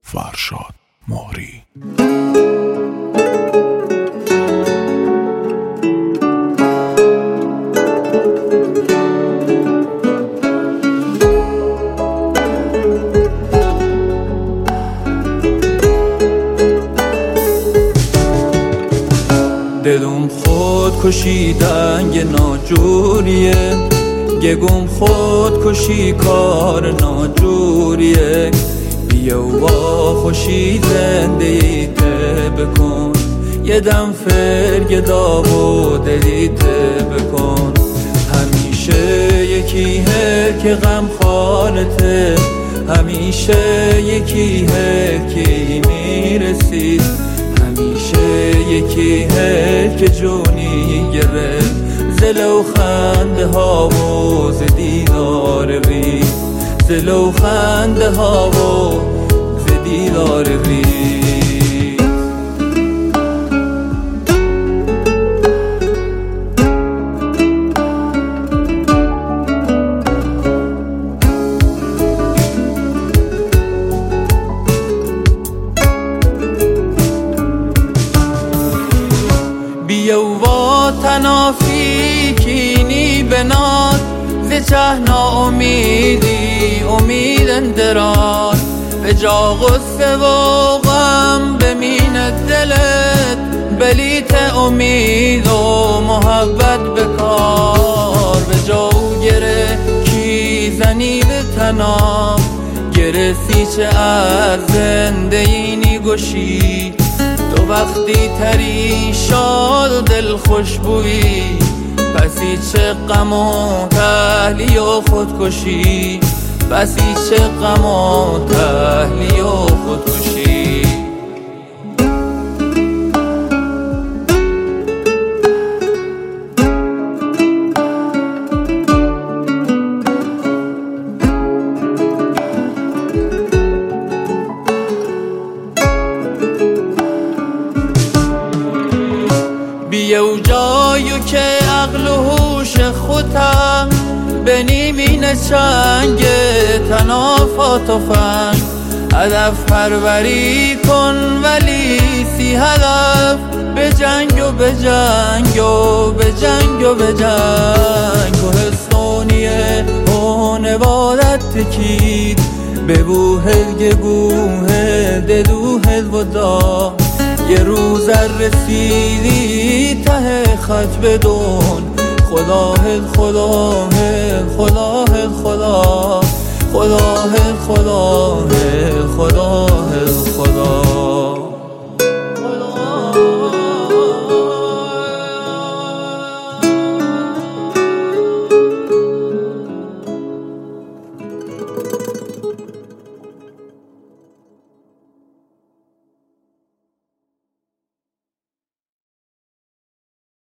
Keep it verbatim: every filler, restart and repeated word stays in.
فرشاد مهری. دلم خود کشیدن یه ناجوریه، گگم خود کشی کار ناجوریه. بیا و با خوشی زندگیته بکن، یه دم فرگ داو دلیته بکن. همیشه یکیه که غم خالته، همیشه یکیه که میرسی، همیشه یکیه که جونی گرفت زلو خنده ها و ز دیدار وی، زلو خنده ها و ز دیدار وی. بیا و با تنافی کینی بناد، ز چه ناامیدی امید دراز. به جا غصه و غم بمین دلت، بلیت امید و محبت بکار. به جا گره کی زنی به تنام، گره سیچه از زنده اینی گوشی. تو وقتی تری شاد دل خوشبویی، پسی چه غم و تهلی و خودکشی، پسی چه غم و تهلی و خودکشی. بیا و جایو که عقل و هوش خودم، به نیمین چنگ تنافات و فنگ. هدف پروری کن ولی سی هدف، به جنگ و به جنگ و به جنگ و به جنگ. کوهستانیه اون عبادت تکید، به بوهل گگوهل ددوهل ودا. یه روز رسیدی ته خط بدون، خدا هل خدا هل خدا هل خدا، خدا هل خدا هل خدا.